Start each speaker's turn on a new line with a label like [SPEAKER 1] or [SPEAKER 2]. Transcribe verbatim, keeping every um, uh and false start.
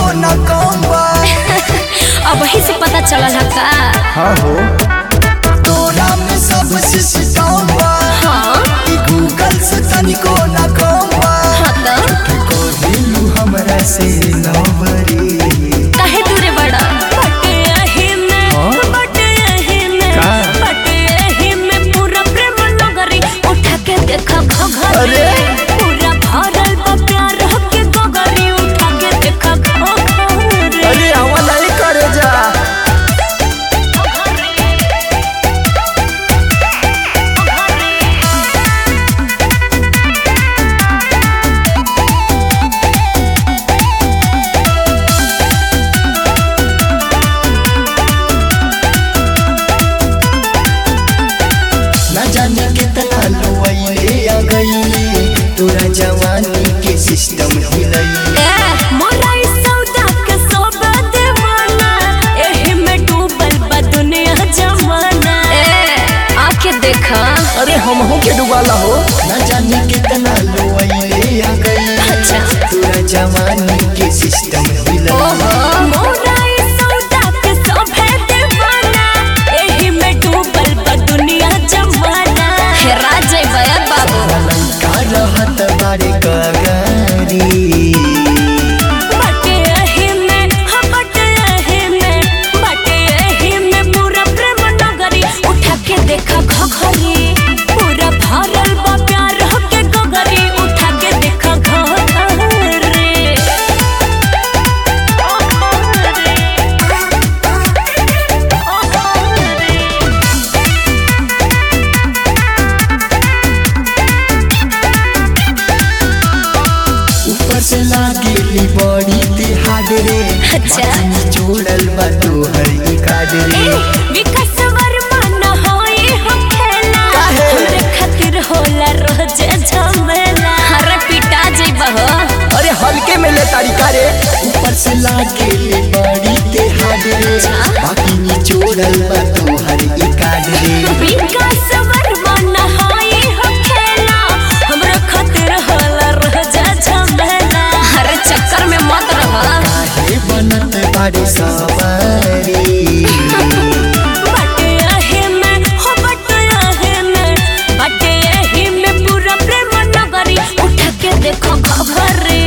[SPEAKER 1] न कम बा।
[SPEAKER 2] अब वही से पता चलल है का।
[SPEAKER 1] हाँ हो तोरा में सब सिस्टम बा।
[SPEAKER 2] हाँ
[SPEAKER 1] गूगल से तनिको न कम बा।
[SPEAKER 2] हाँ तो
[SPEAKER 1] को दिलू हमरा से नवरी
[SPEAKER 2] काहे दूरे बड़ा बटे यही में बटे यही में बटे यही में पूरा प्रेम नगरी उठा के देखा घघरी पूरा भरल बा प्यार के गगरी उठा के देखा घघरी।
[SPEAKER 1] अरे आवा नहीं करे जा जाने कितना लोइले आ गईले तोरा जवानी के सिस्टम हिलैले।
[SPEAKER 2] मोरा इस सौदा के सोबा दीवाना एही में डूबल बा दुनिया जमाना। आके देखा
[SPEAKER 1] अरे हम हो के डुबाला हो न जाने कितना लोइले आ गईले
[SPEAKER 2] अच्छा
[SPEAKER 1] तोरा जवानी के सिस्टम हिलैले।
[SPEAKER 2] मोरा इस सौदा के सोबा दीवाना एही में डूबल बा दुनिया जमाना। राजे बया बाबू
[SPEAKER 1] का रहत बारे कगारी
[SPEAKER 2] बटे यही में हाँ बटे यही में बटे यही में पूरा प्रेम नगरी उठा के देखा घघरी पूरा भरल बा प्यार के गगरी उठा के देखा घघरी।
[SPEAKER 1] ऊपर से लागेली बड़ी तिहाड़ रे
[SPEAKER 2] अच्छा
[SPEAKER 1] जोड़ल बा तोहर ई कार्ड रे।
[SPEAKER 2] विकास वर्मा न होई हम खेला हमरे खातिर होला रोज झमेला। अरे पिटा जइबा हो
[SPEAKER 1] अरे हल्के में ले तारीका रे ऊपर से लागेली बड़ी तिहाड़ रे बाकी निचोड़ल बा तोहर ई कार्ड रे।
[SPEAKER 2] विकास वर्मा न होई हम खेला हमरे खातिर होला रोज झमेला। अरे चक्कर में मत रह
[SPEAKER 1] काहे बनत बाड़ी सवारी
[SPEAKER 2] बटे यही में हो बटे यही में बटे यही में पूरा प्रेम नगरी उठा के देखो घघरी